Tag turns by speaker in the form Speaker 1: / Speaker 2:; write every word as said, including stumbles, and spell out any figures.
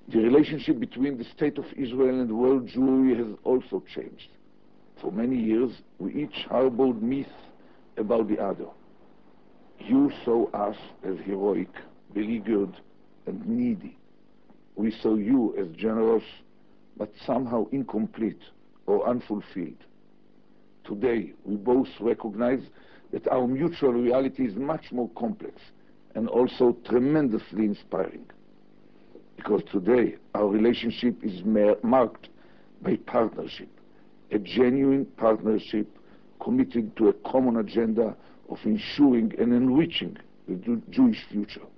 Speaker 1: The relationship between the State of Israel and the world Jewry has also changed. For many years, we each harbored myths about the other. You saw us as heroic, beleaguered, and needy. We saw you as generous, but somehow incomplete or unfulfilled. Today, we both recognize that our mutual reality is much more complex and also tremendously inspiring. Because today, our relationship is marked by partnership, a genuine partnership committed to a common agenda of ensuring and enriching the Jewish future.